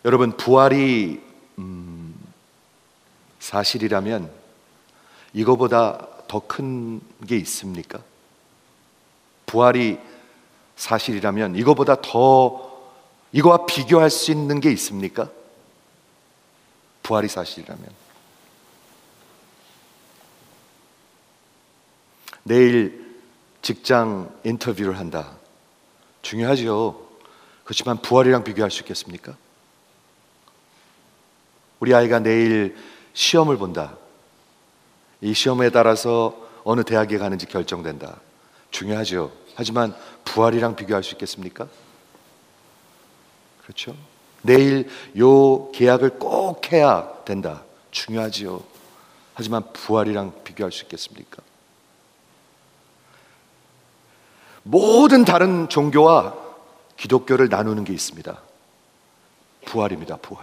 여러분, 부활이 사실이라면 이거보다 더 큰 게 있습니까? 부활이 사실이라면 이거보다 더, 이거와 비교할 수 있는 게 있습니까? 부활이 사실이라면. 내일 직장 인터뷰를 한다. 중요하죠. 그렇지만 부활이랑 비교할 수 있겠습니까? 우리 아이가 내일 시험을 본다. 이 시험에 따라서 어느 대학에 가는지 결정된다. 중요하죠. 하지만 부활이랑 비교할 수 있겠습니까? 그렇죠? 내일 요 계약을 꼭 해야 된다. 중요하지요. 하지만 부활이랑 비교할 수 있겠습니까? 모든 다른 종교와 기독교를 나누는 게 있습니다. 부활입니다. 부활.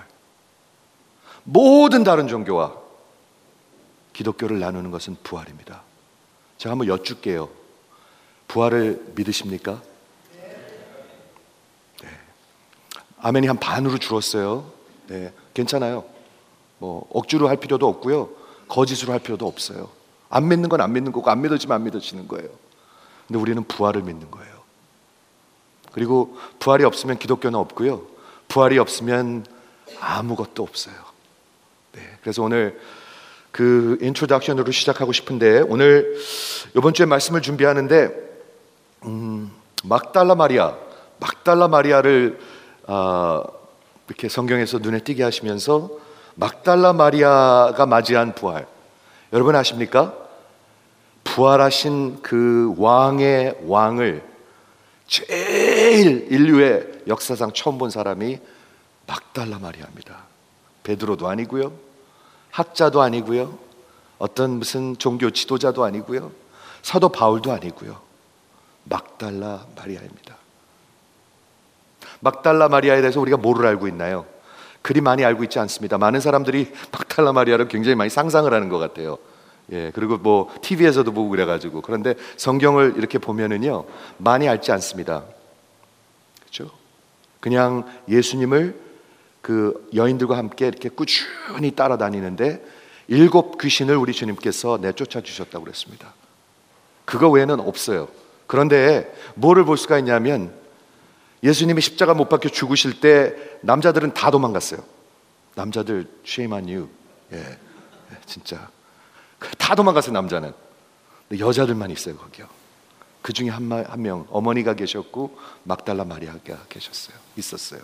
모든 다른 종교와 기독교를 나누는 것은 부활입니다. 제가 한번 여쭐게요. 부활을 믿으십니까? 네. 아멘이 한 반으로 줄었어요. 네, 괜찮아요. 뭐 억지로 할 필요도 없고요, 거짓으로 할 필요도 없어요. 안 믿는 건 안 믿는 거고, 안 믿어지면 안 믿어지는 거예요. 근데 우리는 부활을 믿는 거예요. 그리고 부활이 없으면 기독교는 없고요, 부활이 없으면 아무것도 없어요. 네, 그래서 오늘 그 인트로덕션으로 시작하고 싶은데, 오늘 이번 주에 말씀을 준비하는데 막달라 마리아를 이렇게 성경에서 눈에 띄게 하시면서 막달라 마리아가 맞이한 부활, 여러분 아십니까? 부활하신 그 왕의 왕을 제일 인류의 역사상 처음 본 사람이 막달라 마리아입니다. 베드로도 아니고요, 학자도 아니고요, 어떤 무슨 종교 지도자도 아니고요, 사도 바울도 아니고요, 막달라 마리아입니다. 막달라 마리아에 대해서 우리가 뭐를 알고 있나요? 그리 많이 알고 있지 않습니다. 많은 사람들이 막달라 마리아를 굉장히 많이 상상을 하는 것 같아요. 예, 그리고 뭐 TV에서도 보고 그래가지고. 그런데 성경을 이렇게 보면은요, 많이 알지 않습니다. 그렇죠? 그냥 예수님을 그 여인들과 함께 이렇게 꾸준히 따라다니는데 7 귀신을 우리 주님께서 내쫓아 주셨다고 그랬습니다. 그거 외에는 없어요. 그런데 뭐를 볼 수가 있냐면, 예수님이 십자가 못 박혀 죽으실 때 남자들은 다 도망갔어요. 남자들 shame on you. 예, 진짜 다 도망갔어요, 남자는. 근데 여자들만 있어요, 거기요. 그 중에 한 명, 어머니가 계셨고 막달라 마리아가 있었어요.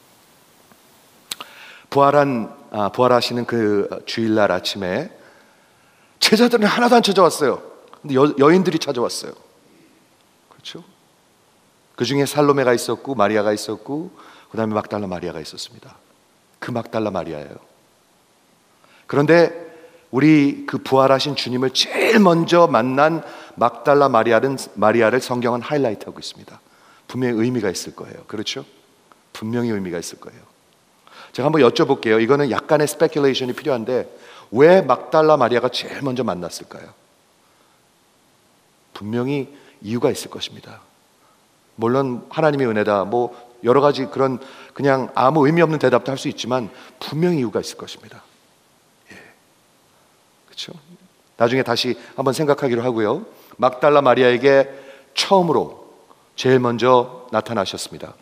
부활하시는 그 주일날 아침에 제자들은 하나도 안 찾아왔어요. 근데 여인들이 찾아왔어요. 그렇죠? 그 중에 살로메가 있었고, 마리아가 있었고, 그 다음에 막달라 마리아가 있었습니다. 그 막달라 마리아예요. 그런데 우리 그 부활하신 주님을 제일 먼저 만난 막달라 마리아를 성경은 하이라이트하고 있습니다. 분명히 의미가 있을 거예요. 그렇죠? 분명히 의미가 있을 거예요. 제가 한번 여쭤볼게요. 이거는 약간의 스페큘레이션이 필요한데, 왜 막달라 마리아가 제일 먼저 만났을까요? 분명히 이유가 있을 것입니다. 물론 하나님의 은혜다, 뭐 여러 가지 그런 그냥 아무 의미 없는 대답도 할 수 있지만 분명히 이유가 있을 것입니다. 예, 그렇죠? 나중에 다시 한번 생각하기로 하고요. 막달라 마리아에게 처음으로 제일 먼저 나타나셨습니다.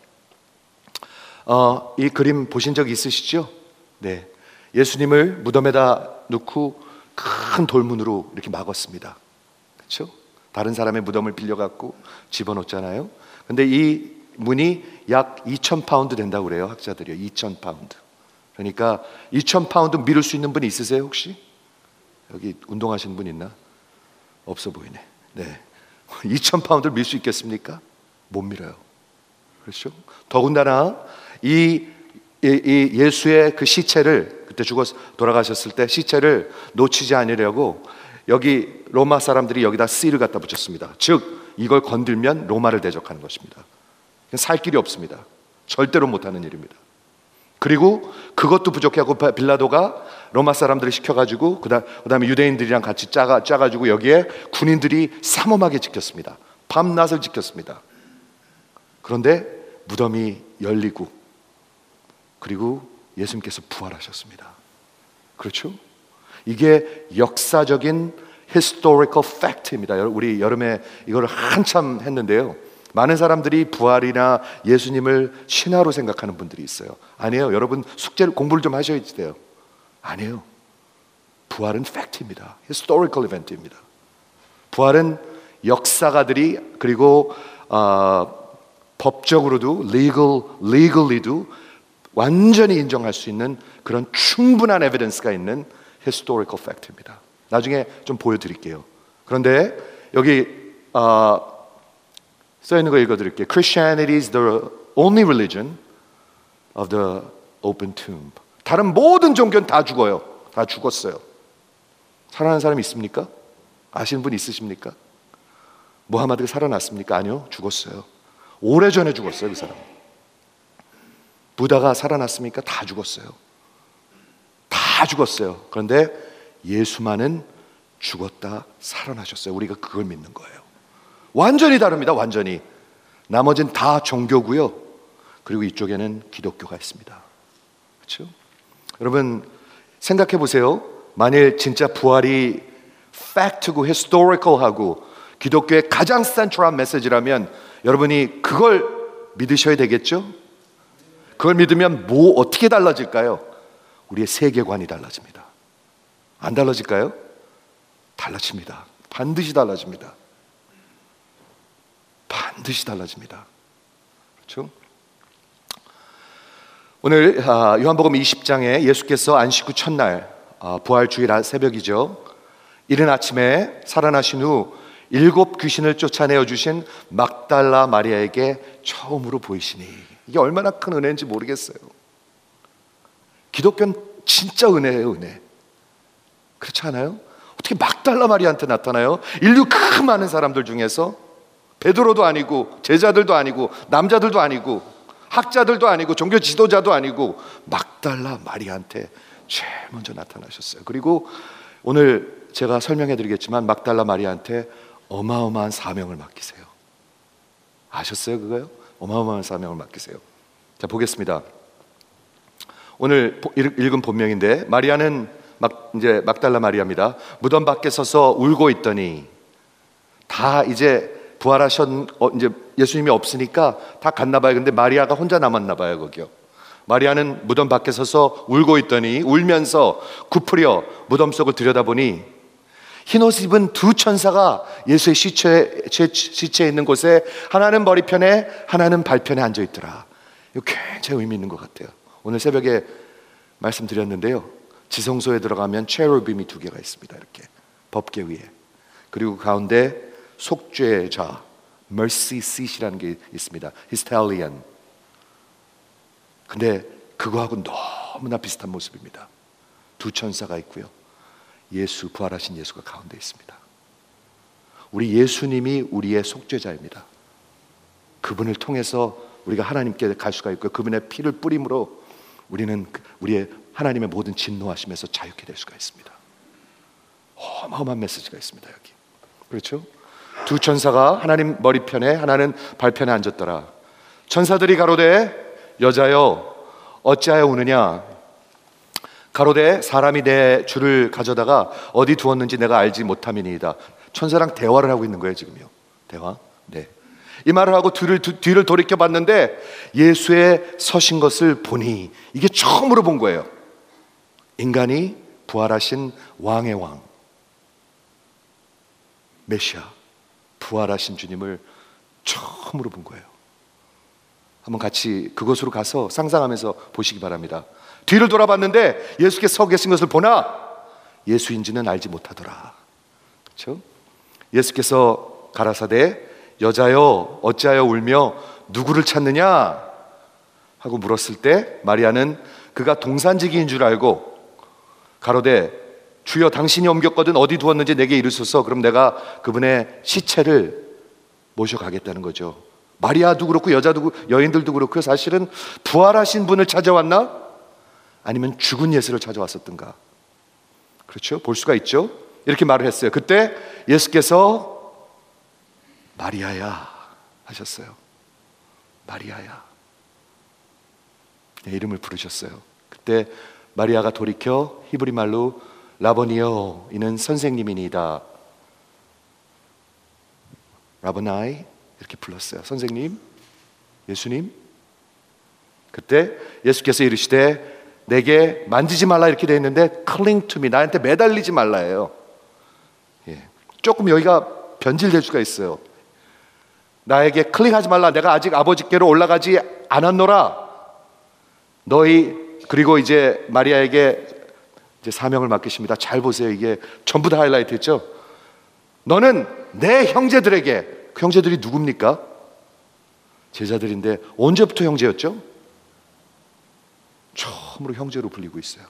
이 그림 보신 적 있으시죠? 네, 예수님을 무덤에다 놓고 큰 돌문으로 이렇게 막았습니다. 그렇죠? 다른 사람의 무덤을 빌려갖고 집어넣잖아요. 근데 이 문이 약 2,000파운드 된다고 그래요, 학자들이요. 2,000파운드. 그러니까 2,000파운드 밀을 수 있는 분 있으세요, 혹시? 여기 운동하시는 분 있나? 없어 보이네. 네, 2,000파운드를 밀 수 있겠습니까? 못 밀어요. 그렇죠? 더군다나 이 예수의 그 시체를, 그때 죽어서 돌아가셨을 때 시체를 놓치지 않으려고 여기 로마 사람들이 여기다 씨를 갖다 붙였습니다. 즉 이걸 건들면 로마를 대적하는 것입니다. 살 길이 없습니다. 절대로 못하는 일입니다. 그리고 그것도 부족하고 빌라도가 로마 사람들을 시켜가지고 그다음에 유대인들이랑 같이 짜가지고 여기에 군인들이 삼엄하게 지켰습니다. 밤낮을 지켰습니다. 그런데 무덤이 열리고, 그리고 예수님께서 부활하셨습니다. 그렇죠? 이게 역사적인 historical fact입니다. 우리 여름에 이걸 한참 했는데요. 많은 사람들이 부활이나 예수님을 신화로 생각하는 분들이 있어요. 아니에요. 여러분 숙제를 공부를 좀 하셔야 돼요. 아니에요. 부활은 팩트입니다. historical event입니다. 부활은 역사가들이 그리고 법적으로도 legally도 완전히 인정할 수 있는 그런 충분한 에비던스가 있는 historical fact입니다. 나중에 좀 보여드릴게요. 그런데 여기 써 있는 거 읽어드릴게요. Christianity is the only religion of the open tomb. 다른 모든 종교는 다 죽어요. 다 죽었어요. 살아난 사람이 있습니까? 아시는 분 있으십니까? 무하마드가 살아났습니까? 아니요, 죽었어요. 오래전에 죽었어요, 그 사람. 부다가 살아났습니까? 다 죽었어요. 다 죽었어요. 그런데 예수만은 죽었다 살아나셨어요. 우리가 그걸 믿는 거예요. 완전히 다릅니다. 완전히. 나머지는 다 종교고요. 그리고 이쪽에는 기독교가 있습니다. 그렇죠? 여러분 생각해 보세요. 만일 진짜 부활이 팩트고 historical하고 기독교의 가장 센트럴한 메시지라면 여러분이 그걸 믿으셔야 되겠죠? 그걸 믿으면 뭐 어떻게 달라질까요? 우리의 세계관이 달라집니다. 안 달라질까요? 달라집니다. 반드시 달라집니다. 반드시 달라집니다. 그렇죠? 오늘 요한복음 20장에 예수께서 안식 후 첫날 부활주일 새벽이죠. 이른 아침에 살아나신 후 7 귀신을 쫓아내어 주신 막달라 마리아에게 처음으로 보이시니 이게 얼마나 큰 은혜인지 모르겠어요. 기독교는 진짜 은혜예요, 은혜. 그렇지 않아요? 어떻게 막달라 마리아한테 나타나요? 인류 그 많은 사람들 중에서 베드로도 아니고 제자들도 아니고 남자들도 아니고 학자들도 아니고 종교 지도자도 아니고 막달라 마리아한테 제일 먼저 나타나셨어요. 그리고 오늘 제가 설명해 드리겠지만 막달라 마리아한테 어마어마한 사명을 맡기세요. 아셨어요 그거요? 어마어마한 사명을 맡기세요. 자 보겠습니다. 오늘 읽은 본명인데 마리아는 이제 막달라 마리아입니다. 무덤 밖에 서서 울고 있더니 다 이제 이제 예수님이 없으니까 다 갔나 봐요. 근데 마리아가 혼자 남았나 봐요, 거기요. 마리아는 무덤 밖에 서서 울고 있더니 울면서 굽으려 무덤 속을 들여다보니 흰옷 입은 2 천사가 예수의 시체에 있는 곳에 하나는 머리편에 하나는 발편에 앉아 있더라. 이거 굉장히 의미 있는 것 같아요. 오늘 새벽에 말씀드렸는데요. 지성소에 들어가면 체루빔이 2개가 있습니다. 이렇게 법궤 위에. 그리고 가운데 속죄자 mercy seat이라는 게 있습니다. 히스탈리안. 근데 그거하고 너무나 비슷한 모습입니다. 2 천사가 있고요. 부활하신 예수가 가운데 있습니다. 우리 예수님이 우리의 속죄자입니다. 그분을 통해서 우리가 하나님께 갈 수가 있고 그분의 피를 뿌림으로 우리는 우리의 하나님의 모든 진노하심에서 자유케 될 수가 있습니다. 어마어마한 메시지가 있습니다. 여기. 그렇죠? 2 천사가 하나님 머리편에 하나는 발편에 앉았더라. 천사들이 가로되 여자여 어찌하여 우느냐. 가로되 사람이 내 주를 가져다가 어디 두었는지 내가 알지 못함이니이다. 천사랑 대화를 하고 있는 거예요 지금요. 대화. 네. 이 말을 하고 뒤를 돌이켜 봤는데 예수의 서신 것을 보니 이게 처음으로 본 거예요. 인간이 부활하신 왕의 왕 메시아 부활하신 주님을 처음으로 본 거예요. 한번 같이 그곳으로 가서 상상하면서 보시기 바랍니다. 뒤를 돌아봤는데 예수께서 서 계신 것을 보나 예수인지는 알지 못하더라. 그렇죠? 예수께서 가라사대 여자여 어찌하여 울며 누구를 찾느냐 하고 물었을 때 마리아는 그가 동산지기인 줄 알고 가로되 주여 당신이 옮겼거든 어디 두었는지 내게 이르소서. 그럼 내가 그분의 시체를 모셔가겠다는 거죠. 마리아도 그렇고 여인들도 그렇고 사실은 부활하신 분을 찾아왔나? 아니면 죽은 예수를 찾아왔었던가? 그렇죠? 볼 수가 있죠. 이렇게 말을 했어요. 그때 예수께서 마리아야 하셨어요. 마리아야. 내 이름을 부르셨어요. 그때 마리아가 돌이켜 히브리 말로 라보니여, 이는 선생님이니이다. 라보나이 이렇게 불렀어요. 선생님, 예수님. 그때 예수께서 이르시되 내게 만지지 말라 이렇게 되어 있는데 cling to me, 나한테 매달리지 말라예요. 예. 조금 여기가 변질될 수가 있어요. 나에게 클릭하지 말라, 내가 아직 아버지께로 올라가지 않았노라. 너희, 그리고 이제 마리아에게 이제 사명을 맡기십니다. 잘 보세요. 이게 전부 다 하이라이트 했죠. 너는 내 형제들에게, 그 형제들이 누굽니까? 제자들인데 언제부터 형제였죠? 처음으로 형제로 불리고 있어요.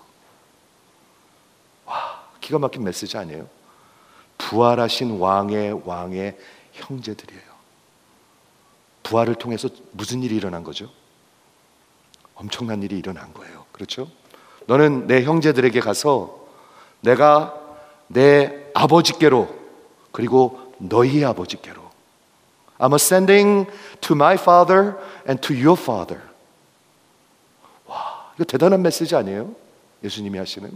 와, 기가 막힌 메시지 아니에요? 부활하신 왕의 형제들이에요. 부활을 통해서 무슨 일이 일어난 거죠? 엄청난 일이 일어난 거예요. 그렇죠? 너는 내 형제들에게 가서 내가 내 아버지께로, 그리고 너희 아버지께로, I'm ascending to my father and to your father. 와, 이거 대단한 메시지 아니에요? 예수님이 하시는.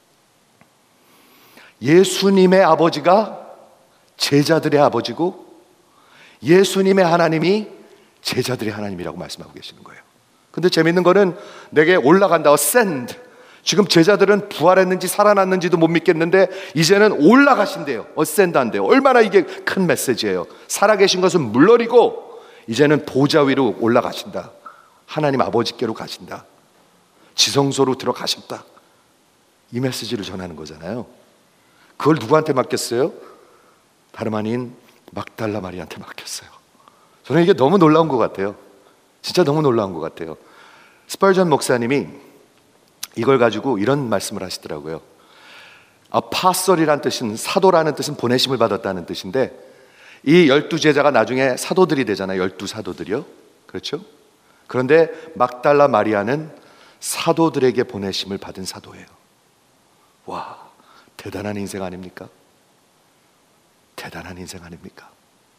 예수님의 아버지가 제자들의 아버지고 예수님의 하나님이 제자들의 하나님이라고 말씀하고 계시는 거예요. 근데 재밌는 거는 내게 올라간다, ascend. 지금 제자들은 부활했는지 살아났는지도 못 믿겠는데 이제는 올라가신대요. ascend 한대요. 얼마나 이게 큰 메시지예요. 살아계신 것은 물론이고 이제는 보좌 위로 올라가신다. 하나님 아버지께로 가신다. 지성소로 들어가셨다. 이 메시지를 전하는 거잖아요. 그걸 누구한테 맡겼어요? 다름 아닌 막달라 마리아한테 맡겼어요. 저는 이게 너무 놀라운 것 같아요. 진짜 너무 놀라운 것 같아요. 스펄전 목사님이 이걸 가지고 이런 말씀을 하시더라고요. 아파설이란 뜻은, 사도라는 뜻은 보내심을 받았다는 뜻인데 이 12제자가 나중에 사도들이 되잖아요. 12사도들이요. 그렇죠? 그런데 막달라 마리아는 사도들에게 보내심을 받은 사도예요. 와, 대단한 인생 아닙니까? 대단한 인생 아닙니까?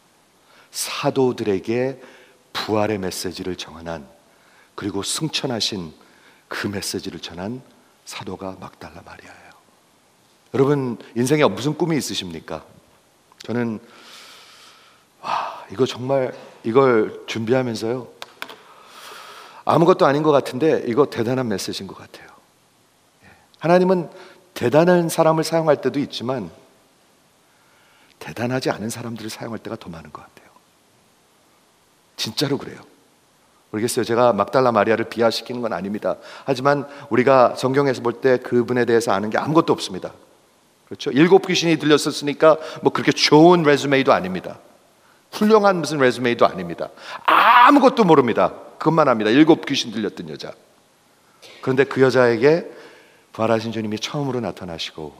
사도들에게 부활의 메시지를 전한, 그리고 승천하신 그 메시지를 전한 사도가 막달라 마리아예요. 여러분 인생에 무슨 꿈이 있으십니까? 저는 이거 정말 이걸 준비하면서요, 아무것도 아닌 것 같은데 이거 대단한 메시지인 것 같아요. 하나님은 대단한 사람을 사용할 때도 있지만 대단하지 않은 사람들을 사용할 때가 더 많은 것 같아요. 진짜로 그래요. 모르겠어요. 제가 막달라 마리아를 비하시키는 건 아닙니다. 하지만 우리가 성경에서 볼 때 그분에 대해서 아는 게 아무것도 없습니다. 그렇죠? 7 귀신이 들렸었으니까 뭐 그렇게 좋은 레주메이도 아닙니다. 훌륭한 무슨 레주메이도 아닙니다. 아무것도 모릅니다. 그것만 합니다. 7 귀신 들렸던 여자. 그런데 그 여자에게 부활하신 주님이 처음으로 나타나시고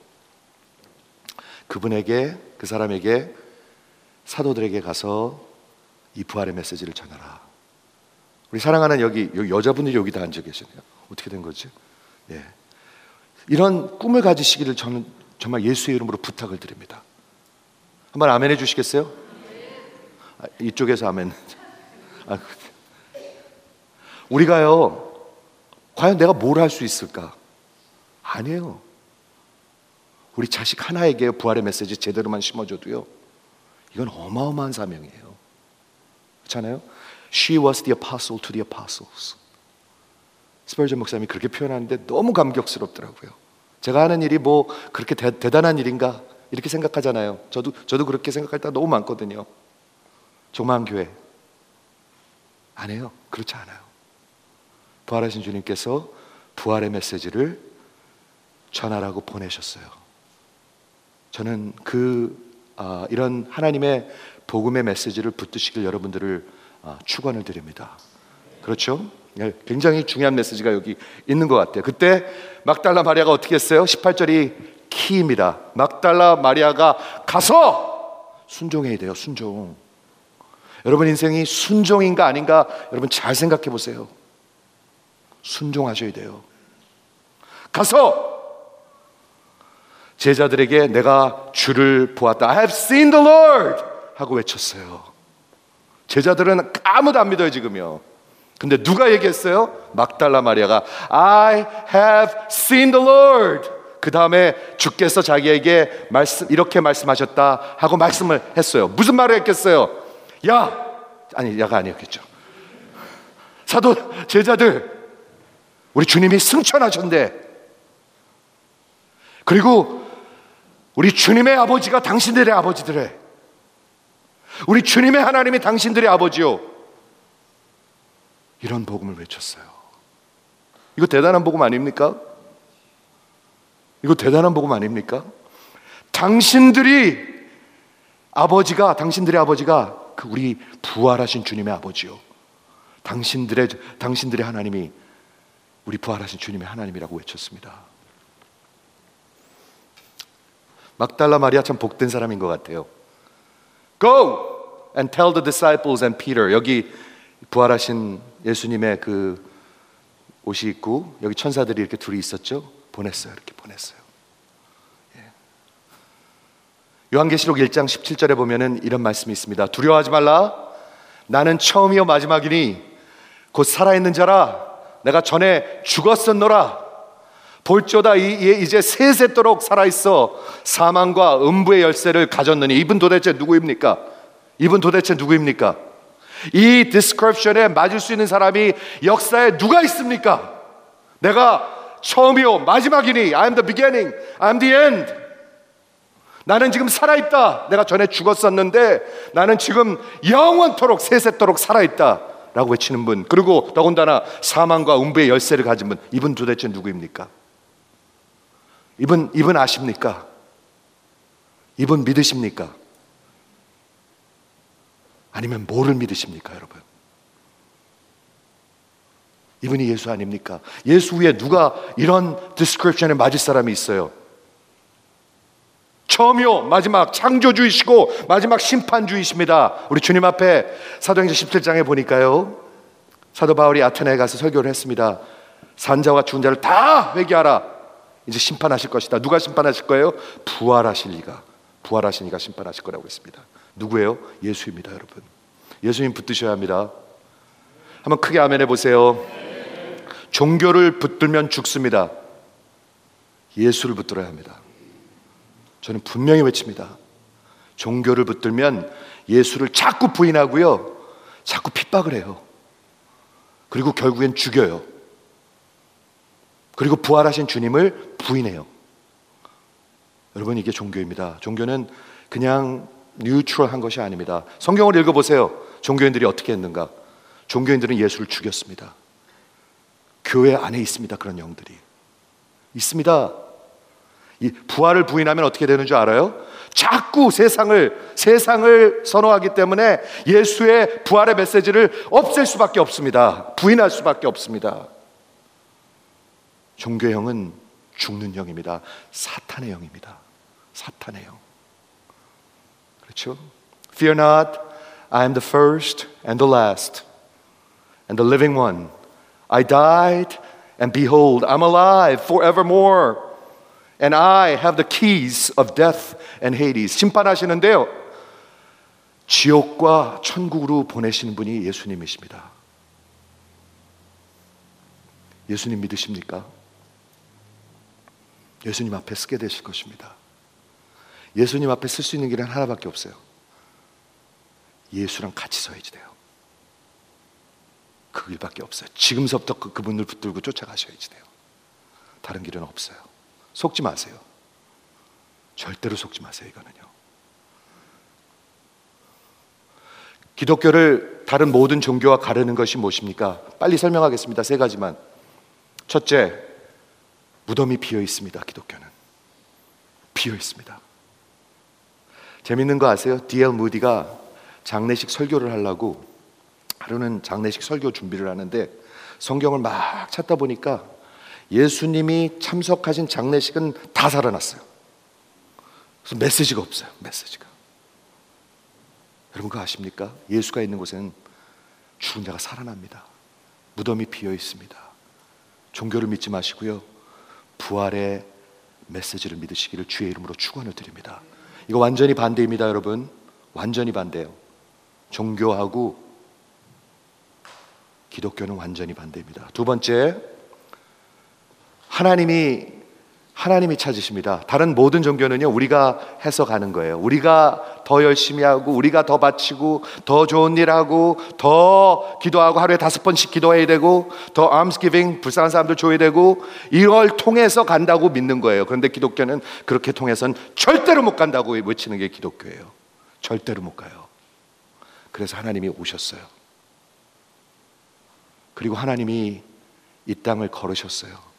그분에게, 그 사람에게, 사도들에게 가서 이 부활의 메시지를 전하라. 우리 사랑하는 여기 여자분들이 여기 다 앉아 계시네요. 어떻게 된 거지? 예. 이런 꿈을 가지시기를 저는 정말 예수의 이름으로 부탁을 드립니다. 한번 아멘 해주시겠어요? 이쪽에서 아멘. 우리가요, 과연 내가 뭘 할 수 있을까? 아니에요. 우리 자식 하나에게 부활의 메시지 제대로만 심어줘도요, 이건 어마어마한 사명이에요. 그렇잖아요? She was the apostle to the apostles. 스펄전 목사님이 그렇게 표현하는데 너무 감격스럽더라고요. 제가 하는 일이 뭐 그렇게 대단한 일인가 이렇게 생각하잖아요. 저도 그렇게 생각할 때가 너무 많거든요. 조그마한 교회 아니에요. 그렇지 않아요. 부활하신 주님께서 부활의 메시지를 전하라고 보내셨어요. 저는 이런 하나님의 복음의 메시지를 붙드시길 여러분들을 축원을 드립니다. 그렇죠? 굉장히 중요한 메시지가 여기 있는 것 같아요. 그때 막달라 마리아가 어떻게 했어요? 18절이 키입니다. 막달라 마리아가 가서 순종해야 돼요. 순종. 여러분 인생이 순종인가 아닌가 여러분 잘 생각해 보세요. 순종하셔야 돼요. 가서 제자들에게 내가 주를 보았다. I have seen the Lord 하고 외쳤어요. 제자들은 아무도 안 믿어요 지금요. 근데 누가 얘기했어요? 막달라 마리아가 I have seen the Lord. 그 다음에 주께서 자기에게 이렇게 말씀하셨다 하고 말씀을 했어요. 무슨 말을 했겠어요? 야가 아니었겠죠. 사도 제자들, 우리 주님이 승천하셨는데, 그리고 우리 주님의 아버지가 당신들의 아버지들의, 우리 주님의 하나님이 당신들의 아버지요, 이런 복음을 외쳤어요. 이거 대단한 복음 아닙니까? 이거 대단한 복음 아닙니까? 당신들의 아버지가 그 우리 부활하신 주님의 아버지요, 당신들의 하나님이 우리 부활하신 주님의 하나님이라고 외쳤습니다. 막달라 마리아 참 복된 사람인 것 같아요. Go and tell the disciples and Peter. 여기 부활하신 예수님의 그 옷이 있고 여기 천사들이 이렇게 둘이 있었죠. 이렇게 보냈어요. 요한계시록 1장 17절에 보면은 이런 말씀이 있습니다. 두려워하지 말라. 나는 처음이요 마지막이니 곧 살아있는 자라. 내가 전에 죽었었노라. 볼지어다 이제 세세토록 살아있어 사망과 음부의 열쇠를 가졌느니. 이분 도대체 누구입니까? 이 디스크립션에 맞을 수 있는 사람이 역사에 누가 있습니까? 내가 처음이요 마지막이니 I'm the beginning, I'm the end. 나는 지금 살아있다. 내가 전에 죽었었는데 나는 지금 영원토록 세세토록 살아있다 라고 외치는 분, 그리고 더군다나 사망과 음부의 열쇠를 가진 분, 이분 도대체 누구입니까? 이분 아십니까? 이분 믿으십니까? 아니면 뭐를 믿으십니까, 여러분? 이분이 예수 아닙니까? 예수 위에 누가 이런 디스크립션에 맞을 사람이 있어요? 처음이요 마지막 창조주이시고 마지막 심판주이십니다. 우리 주님 앞에 사도행전 17장에 보니까요, 사도 바울이 아테네에 가서 설교를 했습니다. 산자와 죽은 자를 다 회개하라. 이제 심판하실 것이다. 누가 심판하실 거예요? 부활하신 이가 심판하실 거라고 했습니다. 누구예요? 예수입니다, 여러분. 예수님 붙드셔야 합니다. 한번 크게 아멘 해보세요. 종교를 붙들면 죽습니다. 예수를 붙들어야 합니다. 저는 분명히 외칩니다. 종교를 붙들면 예수를 자꾸 부인하고요, 자꾸 핍박을 해요. 그리고 결국엔 죽여요. 그리고 부활하신 주님을 부인해요. 여러분, 이게 종교입니다. 종교는 그냥 뉴트럴한 것이 아닙니다. 성경을 읽어보세요. 종교인들이 어떻게 했는가? 종교인들은 예수를 죽였습니다. 교회 안에 있습니다. 그런 영들이 있습니다. 이 부활을 부인하면 어떻게 되는 줄 알아요? 자꾸 세상을 선호하기 때문에 예수의 부활의 메시지를 없앨 수밖에 없습니다. 부인할 수밖에 없습니다. 종교의 영은 죽는 영입니다. 사탄의 영입니다. 사탄의 영. 그렇죠? Fear not, I am the first and the last and the living one. I died and behold, I'm alive forevermore. And I have the keys of death and Hades. 심판하시는데요, 지옥과 천국으로 보내시는 분이 예수님이십니다. 예수님 믿으십니까? 예수님 앞에 쓰게 되실 것입니다. 예수님 앞에 쓸 수 있는 길은 하나밖에 없어요. 예수랑 같이 서야지 돼요. 그 길밖에 없어요. 지금서부터 그분을 붙들고 쫓아가셔야지 돼요. 다른 길은 없어요. 속지 마세요. 절대로 속지 마세요. 이거는요. 기독교를 다른 모든 종교와 가르는 것이 무엇입니까? 빨리 설명하겠습니다. 3가지만. 첫째, 무덤이 비어 있습니다. 기독교는 비어 있습니다. 재밌는 거 아세요? D.L. 무디가 장례식 설교를 하려고 하루는 장례식 설교 준비를 하는데 성경을 막 찾다 보니까 예수님이 참석하신 장례식은 다 살아났어요. 그래서 메시지가 없어요. 메시지가. 여러분 그거 아십니까? 예수가 있는 곳에는 죽은 자가 살아납니다. 무덤이 비어 있습니다. 종교를 믿지 마시고요, 부활의 메시지를 믿으시기를 주의 이름으로 축원을 드립니다. 이거 완전히 반대입니다, 여러분. 완전히 반대예요. 종교하고 기독교는 완전히 반대입니다. 두 번째, 하나님이 찾으십니다. 다른 모든 종교는요, 우리가 해석하는 거예요. 우리가 더 열심히 하고, 우리가 더 바치고, 더 좋은 일 하고, 더 기도하고, 하루에 5번씩 기도해야 되고, 더 alms giving, 불쌍한 사람들 줘야 되고, 이걸 통해서 간다고 믿는 거예요. 그런데 기독교는 그렇게 통해서는 절대로 못 간다고 외치는 게 기독교예요. 절대로 못 가요. 그래서 하나님이 오셨어요. 그리고 하나님이 이 땅을 걸으셨어요.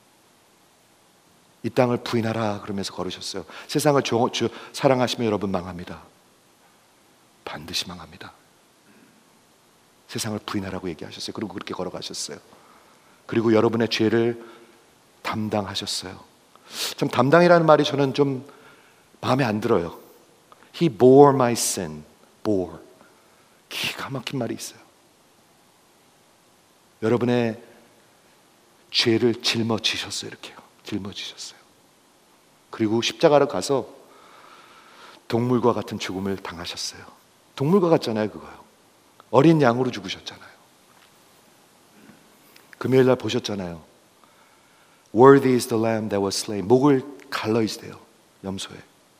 이 땅을 부인하라 그러면서 걸으셨어요. 세상을 사랑하시면 여러분 망합니다. 반드시 망합니다. 세상을 부인하라고 얘기하셨어요. 그리고 그렇게 걸어가셨어요. 그리고 여러분의 죄를 담당하셨어요. 참 담당이라는 말이 저는 좀 마음에 안 들어요. He bore my sin. bore. 기가 막힌 말이 있어요. 여러분의 죄를 짊어지셨어요. 이렇게요. 짊어지셨어요. 그리고 십자가로 가서 동물과 같은 죽음을 당하셨어요. 동물과 같잖아요. 그거요. 어린 양으로 죽으셨잖아요. 금요일 날 보셨잖아요. Worthy is the lamb that was slain. 목을 갈라 있어요. 염소에.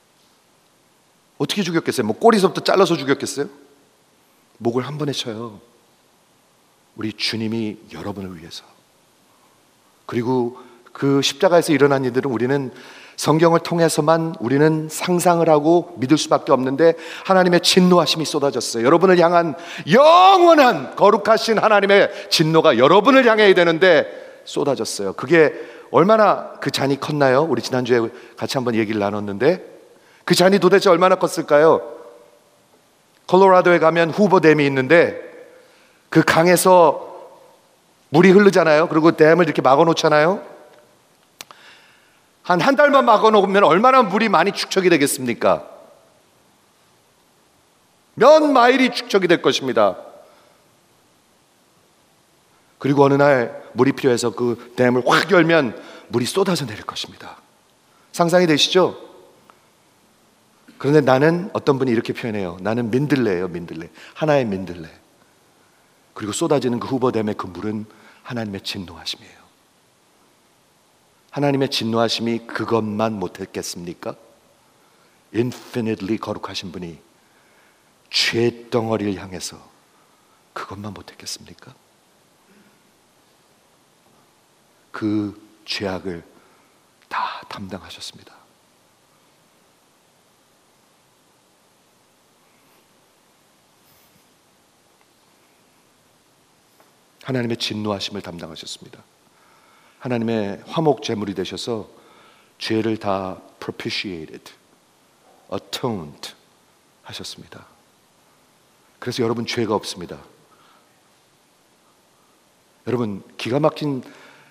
어떻게 죽였겠어요? 뭐 꼬리서부터 잘라서 죽였겠어요? 목을 한 번에 쳐요. 우리 주님이 여러분을 위해서. 그리고 그 십자가에서 일어난 일들은 우리는 성경을 통해서만 우리는 상상을 하고 믿을 수밖에 없는데, 하나님의 진노하심이 쏟아졌어요. 여러분을 향한 영원한 거룩하신 하나님의 진노가 여러분을 향해야 되는데 쏟아졌어요. 그게 얼마나 그 잔이 컸나요? 우리 지난주에 같이 한번 얘기를 나눴는데, 그 잔이 도대체 얼마나 컸을까요? 콜로라도에 가면 후보댐이 있는데 그 강에서 물이 흐르잖아요. 그리고 댐을 이렇게 막아놓잖아요. 한 달만 막아놓으면 얼마나 물이 많이 축적이 되겠습니까? 몇 마일이 축적이 될 것입니다. 그리고 어느 날 물이 필요해서 그 댐을 확 열면 물이 쏟아져 내릴 것입니다. 상상이 되시죠? 그런데 나는, 어떤 분이 이렇게 표현해요. 나는 민들레예요. 민들레. 하나의 민들레. 그리고 쏟아지는 그 후보댐의 그 물은 하나님의 진노하심이에요. 하나님의 진노하심이 그것만 못했겠습니까? infinitely 거룩하신 분이 죄덩어리를 향해서 그것만 못했겠습니까? 그 죄악을 다 담당하셨습니다. 하나님의 진노하심을 담당하셨습니다. 하나님의 화목 제물이 되셔서 죄를 다 propitiated, atoned 하셨습니다. 그래서 여러분 죄가 없습니다. 여러분 기가 막힌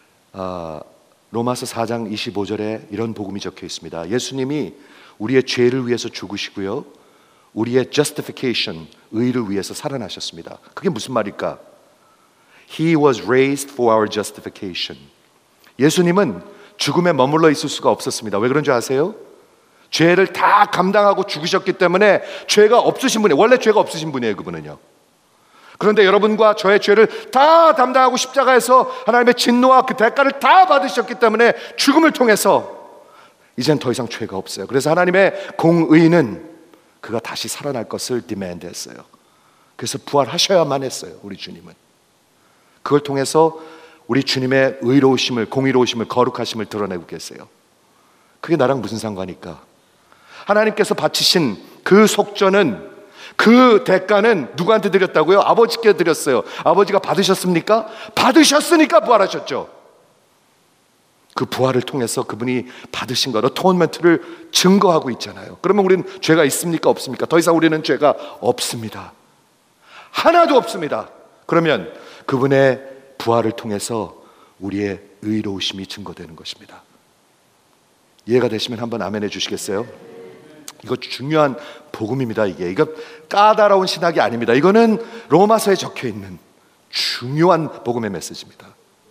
로마서 4장 25절에 이런 복음이 적혀 있습니다. 예수님이 우리의 죄를 위해서 죽으시고요, 우리의 justification, 의를 위해서 살아나셨습니다. 그게 무슨 말일까? He was raised for our justification. 예수님은 죽음에 머물러 있을 수가 없었습니다. 왜 그런 줄 아세요? 죄를 다 감당하고 죽으셨기 때문에 죄가 없으신 분이에요. 원래 죄가 없으신 분이에요, 그분은요. 그런데 여러분과 저의 죄를 다 담당하고 십자가에서 하나님의 진노와 그 대가를 다 받으셨기 때문에 죽음을 통해서 이젠 더 이상 죄가 없어요. 그래서 하나님의 공의는 그가 다시 살아날 것을 디맨드했어요. 그래서 부활하셔야만 했어요, 우리 주님은. 그걸 통해서 우리 주님의 의로우심을, 공의로우심을, 거룩하심을 드러내고 계세요. 그게 나랑 무슨 상관일까? 하나님께서 바치신 그 속전은, 그 대가는 누구한테 드렸다고요? 아버지께 드렸어요. 아버지가 받으셨습니까? 받으셨으니까 부활하셨죠. 그 부활을 통해서 그분이 받으신 것, 어토먼트를 증거하고 있잖아요. 그러면 우리는 죄가 있습니까? 없습니까? 더 이상 우리는 죄가 없습니다. 하나도 없습니다. 그러면 그분의 부활을 통해서 우리의 의로우심이 증거되는 것입니다. 이해가 되시면 한번 아멘 해주시겠어요? 이거 중요한 복음입니다. 이거 까다로운 신학이 아닙니다. 이거는 로마서에 적혀있는 중요한 복음의 메시지입니다.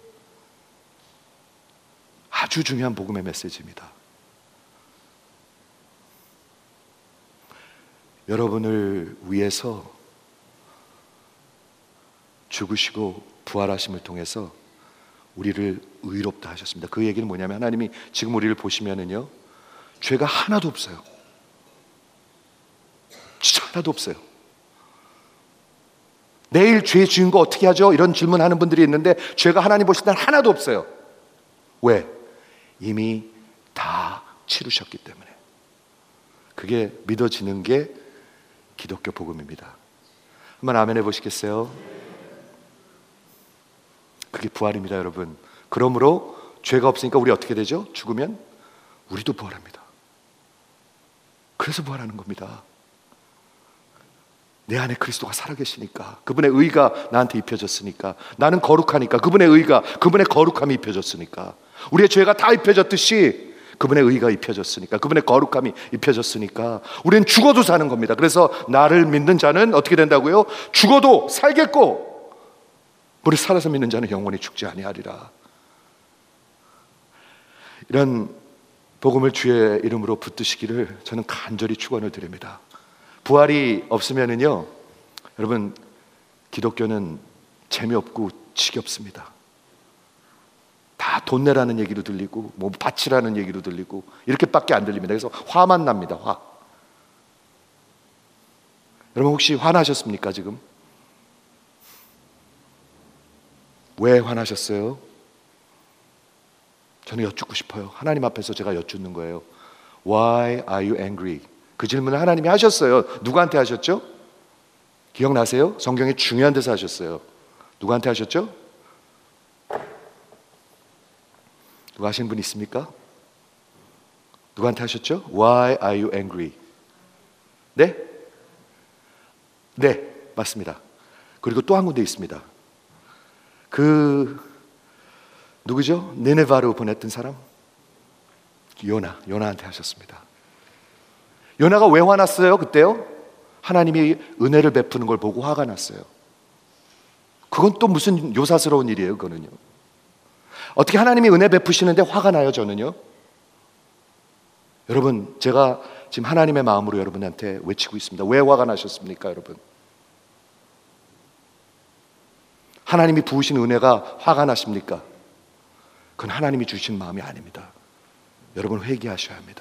아주 중요한 복음의 메시지입니다. 여러분을 위해서 죽으시고 부활하심을 통해서 우리를 의롭다 하셨습니다. 그 얘기는 뭐냐면 하나님이 지금 우리를 보시면은요, 죄가 하나도 없어요. 진짜 하나도 없어요. 내일 죄 지은 거 어떻게 하죠? 이런 질문하는 분들이 있는데 죄가 하나님 보실 때는 하나도 없어요. 왜? 이미 다 치르셨기 때문에. 그게 믿어지는 게 기독교 복음입니다. 한번 아멘 해보시겠어요? 그게 부활입니다, 여러분. 그러므로 죄가 없으니까 우리 어떻게 되죠? 죽으면 우리도 부활합니다. 그래서 부활하는 겁니다. 내 안에 그리스도가 살아계시니까, 그분의 의가 나한테 입혀졌으니까, 나는 거룩하니까 그분의 의가, 그분의 거룩함이 입혀졌으니까, 우리의 죄가 다 입혀졌듯이 그분의 의가 입혀졌으니까, 그분의 거룩함이 입혀졌으니까 우리는 죽어도 사는 겁니다. 그래서 나를 믿는 자는 어떻게 된다고요? 죽어도 살겠고 우리 살아서 믿는 자는 영원히 죽지 아니하리라. 이런 복음을 주의 이름으로 붙드시기를 저는 간절히 축원을 드립니다. 부활이 없으면은요, 여러분, 기독교는 재미없고 지겹습니다. 다 돈 내라는 얘기로 들리고 뭐 바치라는 얘기로 들리고 이렇게밖에 안 들립니다. 그래서 화만 납니다. 화. 여러분 혹시 화나셨습니까 지금? 왜 화나셨어요? 저는 여쭙고 싶어요. 하나님 앞에서 제가 여쭙는 거예요. Why are you angry? 그 질문을 하나님이 하셨어요. 누구한테 하셨죠? 기억나세요? 성경에 중요한 데서 하셨어요. 누구한테 하셨죠? 누가 하신 분 있습니까? 누구한테 하셨죠? Why are you angry? 네? 네, 맞습니다. 그리고 또 한 군데 있습니다. 누구죠? 니네바로 보냈던 사람? 요나한테 하셨습니다. 요나가 왜 화났어요? 그때요? 하나님이 은혜를 베푸는 걸 보고 화가 났어요. 그건 또 무슨 요사스러운 일이에요, 그거는요. 어떻게 하나님이 은혜 베푸시는데 화가 나요, 저는요? 여러분, 제가 지금 하나님의 마음으로 여러분한테 외치고 있습니다. 왜 화가 나셨습니까, 여러분? 하나님이 부으신 은혜가 화가 나십니까? 그건 하나님이 주신 마음이 아닙니다. 여러분 회개하셔야 합니다.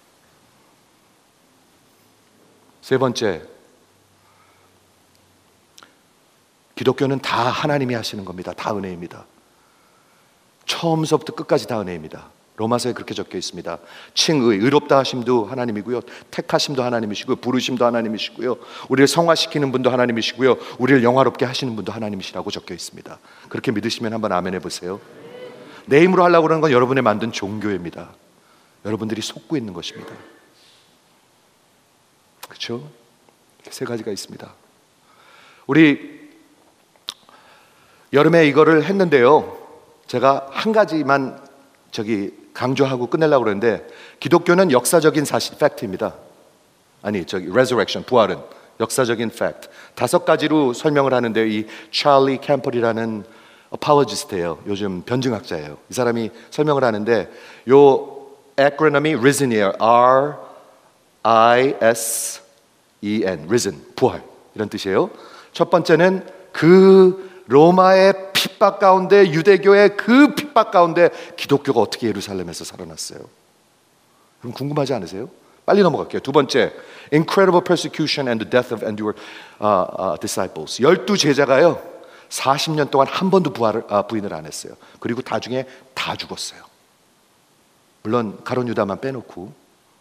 세 번째, 기독교는 다 하나님이 하시는 겁니다. 다 은혜입니다. 처음서부터 끝까지 다 은혜입니다. 로마서에 그렇게 적혀 있습니다. 칭의, 의롭다 하심도 하나님이고요, 택하심도 하나님이시고요, 부르심도 하나님이시고요, 우리를 성화시키는 분도 하나님이시고요, 우리를 영화롭게 하시는 분도 하나님이시라고 적혀 있습니다. 그렇게 믿으시면 한번 아멘 해보세요. 내 힘으로 하려고 하는 건 여러분의 만든 종교입니다. 여러분들이 속고 있는 것입니다. 그렇죠? 세 가지가 있습니다. 우리 여름에 이거를 했는데요, 제가 한 가지만 강조하고 끝내려고 그러는데, 기독교는 역사적인 사실, 팩트입니다. resurrection, 부활은 역사적인 팩트. 5가지로 설명을 하는데, 이 찰리 캠펄이라는 apologist예요. 요즘 변증학자예요. 이 사람이 설명을 하는데, 요 acronym이 risen이에요. R-I-S-E-N, risen, 부활, 이런 뜻이에요. 첫 번째는 그 로마의 핍박 가운데, 유대교의 그 핍박 가운데 기독교가 어떻게 예루살렘에서 살아났어요? 그럼 궁금하지 않으세요? 빨리 넘어갈게요. 두 번째, incredible persecution and the death of endured disciples. 12제자가요 40년 동안 한 번도 부인을 안 했어요. 그리고 나중에 다 죽었어요. 물론 가룟 유다만 빼놓고.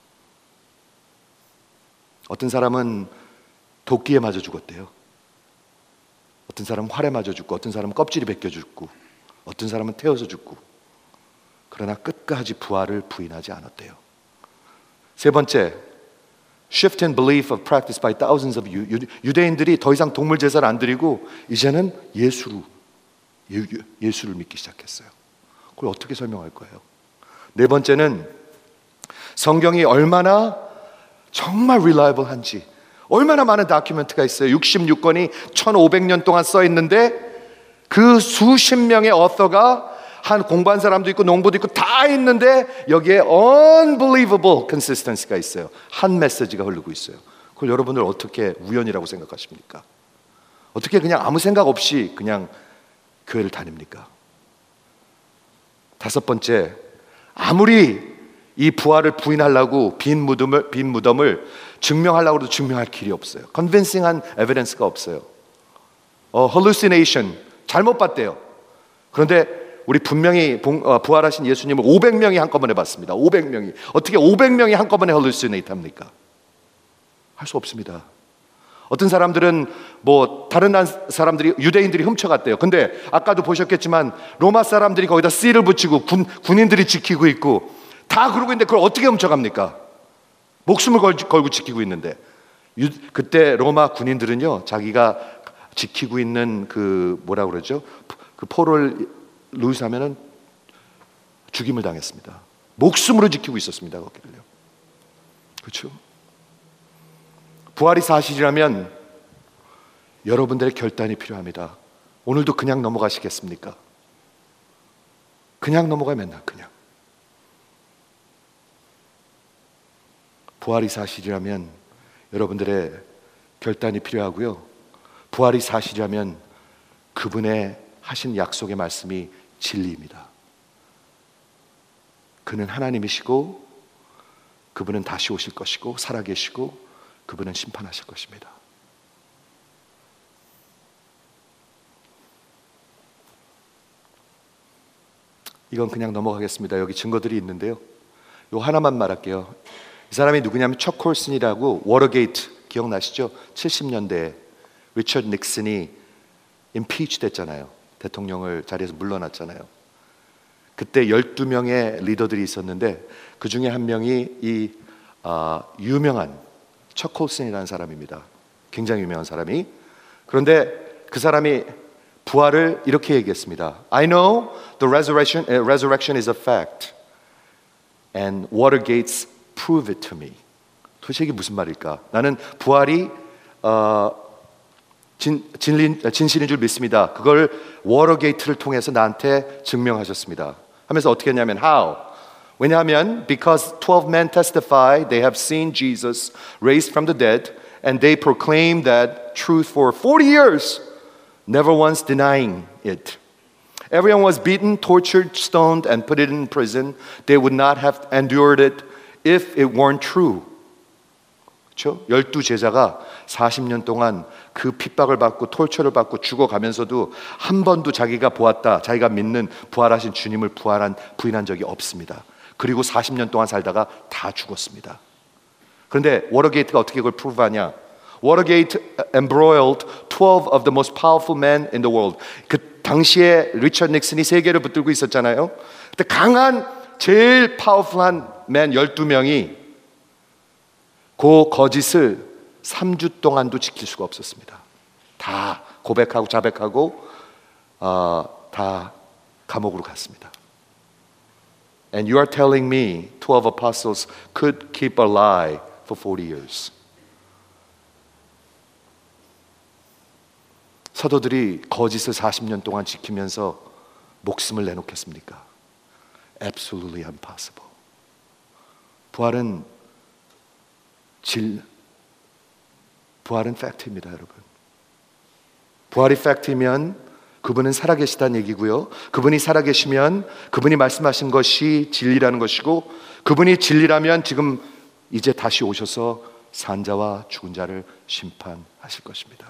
어떤 사람은 도끼에 맞아 죽었대요. 어떤 사람은 활에 맞아 죽고, 어떤 사람은 껍질이 벗겨 죽고, 어떤 사람은 태워서 죽고. 그러나 끝까지 부활을 부인하지 않았대요. 세 번째, shift in belief of practice by thousands of 유대인들이 더 이상 동물 제사를 안 드리고 이제는 예수를 믿기 시작했어요. 그걸 어떻게 설명할 거예요? 네 번째는 성경이 얼마나 정말 reliable한지, 얼마나 많은 다큐멘트가 있어요. 66권이 1500년 동안 써 있는데 그 수십 명의 어서가 한 공부한 사람도 있고 농부도 있고 다 있는데 여기에 unbelievable consistency가 있어요. 한 메시지가 흐르고 있어요. 그걸 여러분들 어떻게 우연이라고 생각하십니까? 어떻게 그냥 아무 생각 없이 그냥 교회를 다닙니까? 다섯 번째, 아무리 이 부활을 부인하려고 빈 무덤을 증명하려고 해도 증명할 길이 없어요. 컨빈싱한 에비던스가 없어요. hallucination, 잘못 봤대요. 그런데 우리 분명히 부활하신 예수님을 500명이 한꺼번에 봤습니다. 500명이. 어떻게 500명이 한꺼번에 hallucinate 합니까? 할 수 없습니다. 어떤 사람들은 다른 사람들이, 유대인들이 훔쳐갔대요. 근데 아까도 보셨겠지만 로마 사람들이 거기다 씨를 붙이고 군인들이 지키고 있고 다 그러고 있는데 그걸 어떻게 훔쳐갑니까? 목숨을 걸고 지키고 있는데, 그때 로마 군인들은요, 자기가 지키고 있는 그 뭐라 그러죠? 그 포를 루스하면은 죽임을 당했습니다. 목숨으로 지키고 있었습니다, 거기를요. 그렇죠? 부활이 사실이라면 여러분들의 결단이 필요합니다. 오늘도 그냥 넘어가시겠습니까? 그냥 넘어가요, 맨날 그냥. 부활이 사실이라면 여러분들의 결단이 필요하고요. 부활이 사실이라면 그분의 하신 약속의 말씀이 진리입니다. 그는 하나님이시고 그분은 다시 오실 것이고 살아계시고 그분은 심판하실 것입니다. 이건 그냥 넘어가겠습니다. 여기 증거들이 있는데요. 요 하나만 말할게요. 이 사람이 누구냐면 척 콜슨이라고, 워터게이트 기억나시죠? 70년대에 리처드 닉슨이 임피치 됐잖아요. 대통령을 자리에서 물러났잖아요. 그때 12명의 리더들이 있었는데 그 중에 한 명이 이 유명한 척 콜슨이라는 사람입니다. 굉장히 유명한 사람이. 그런데 그 사람이 부활을 이렇게 얘기했습니다. I know the resurrection is a fact and Watergates prove it to me. 도대체 이게 무슨 말일까? 나는 부활이 진실인 줄 믿습니다. 그걸 워터게이트를 통해서 나한테 증명하셨습니다. 하면서 어떻게 했냐면 how? 왜냐하면 because 12 men testify they have seen Jesus raised from the dead and they proclaim that truth for 40 years, never once denying it. Everyone was beaten, tortured, stoned, and put in prison. They would not have endured it if it weren't true. 그렇죠? 12제자가 40년 동안 그 핍박을 받고 톨처를 받고 죽어가면서도 한 번도 자기가 보았다, 자기가 믿는 부활하신 주님을 부인한 적이 없습니다. 그리고 40년 동안 살다가 다 죽었습니다. 그런데 워터게이트가 어떻게 그걸 프루브하냐? Watergate embroiled 12 of the most powerful men in the world. 그 당시에 리처드 닉슨이 세계를 붙들고 있었잖아요. 그때 강한 제일 파워풀한 맨 12명이 그 거짓을 3주 동안도 지킬 수가 없었습니다. 다 고백하고 자백하고 다 감옥으로 갔습니다. And you are telling me 12 apostles could keep a lie for 40 years. 사도들이 거짓을 40년 동안 지키면서 목숨을 내놓겠습니까? Absolutely impossible. 부활은 팩트입니다, 여러분. 부활이 팩트이면 그분은 살아계시다는 얘기고요. 그분이 살아계시면 그분이 말씀하신 것이 진리라는 것이고, 그분이 진리라면 지금 이제 다시 오셔서 산 자와 죽은 자를 심판하실 것입니다.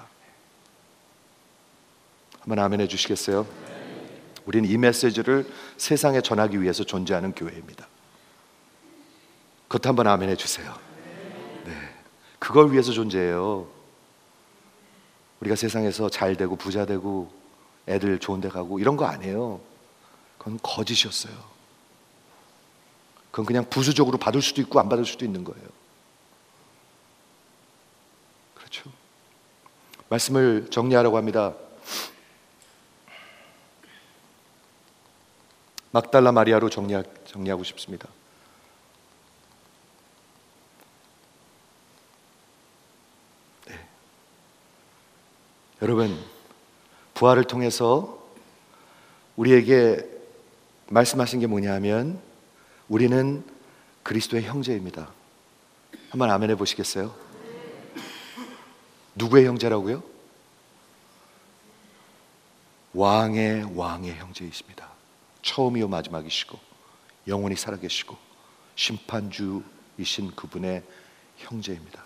한번 아멘 해주시겠어요? 우리는 이 메시지를 세상에 전하기 위해서 존재하는 교회입니다. 그것도 한번 아멘 해주세요. 네, 그걸 위해서 존재해요. 우리가 세상에서 잘 되고 부자 되고 애들 좋은 데 가고 이런 거 아니에요. 그건 거짓이었어요. 그건 그냥 부수적으로 받을 수도 있고 안 받을 수도 있는 거예요. 그렇죠? 말씀을 정리하려고 합니다. 막달라 마리아로 정리하고 싶습니다. 네. 여러분, 부활을 통해서 우리에게 말씀하신 게 뭐냐면 우리는 그리스도의 형제입니다. 한번 아멘 해보시겠어요? 누구의 형제라고요? 왕의 왕의 형제이십니다. 처음이요 마지막이시고 영원히 살아계시고 심판주이신 그분의 형제입니다.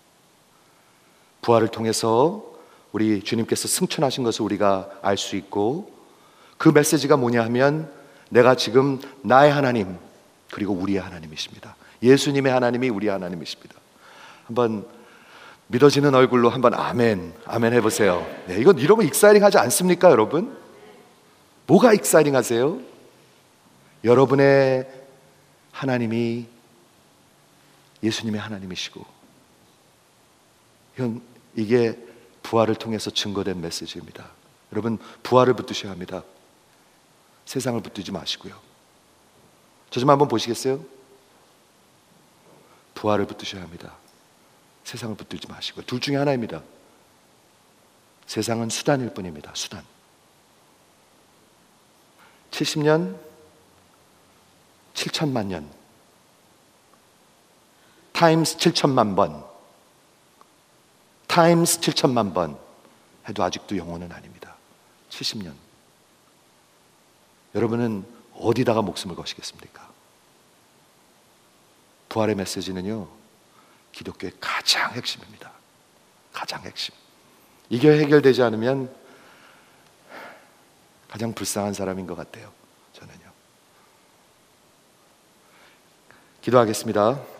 부활을 통해서 우리 주님께서 승천하신 것을 우리가 알 수 있고, 그 메시지가 뭐냐 하면 내가 지금 나의 하나님 그리고 우리의 하나님이십니다. 예수님의 하나님이 우리의 하나님이십니다. 한번 믿어지는 얼굴로 한번 아멘, 아멘 해보세요. 네, 이건 이러면 익사이링하지 않습니까, 여러분? 뭐가 익사이링하세요? 여러분의 하나님이 예수님의 하나님이시고, 이게 부활을 통해서 증거된 메시지입니다. 여러분, 부활을 붙드셔야 합니다. 세상을 붙들지 마시고요. 저 좀 한번 보시겠어요? 부활을 붙드셔야 합니다. 세상을 붙들지 마시고요. 둘 중에 하나입니다. 세상은 수단일 뿐입니다. 수단. 70년, 7천만 년, 타임스 7천만 번, 타임스 7천만 번 해도 아직도 영혼은 아닙니다. 70년. 여러분은 어디다가 목숨을 거시겠습니까? 부활의 메시지는요, 기독교의 가장 핵심입니다. 가장 핵심. 이게 해결되지 않으면 가장 불쌍한 사람인 것 같아요. 저는요. 기도하겠습니다.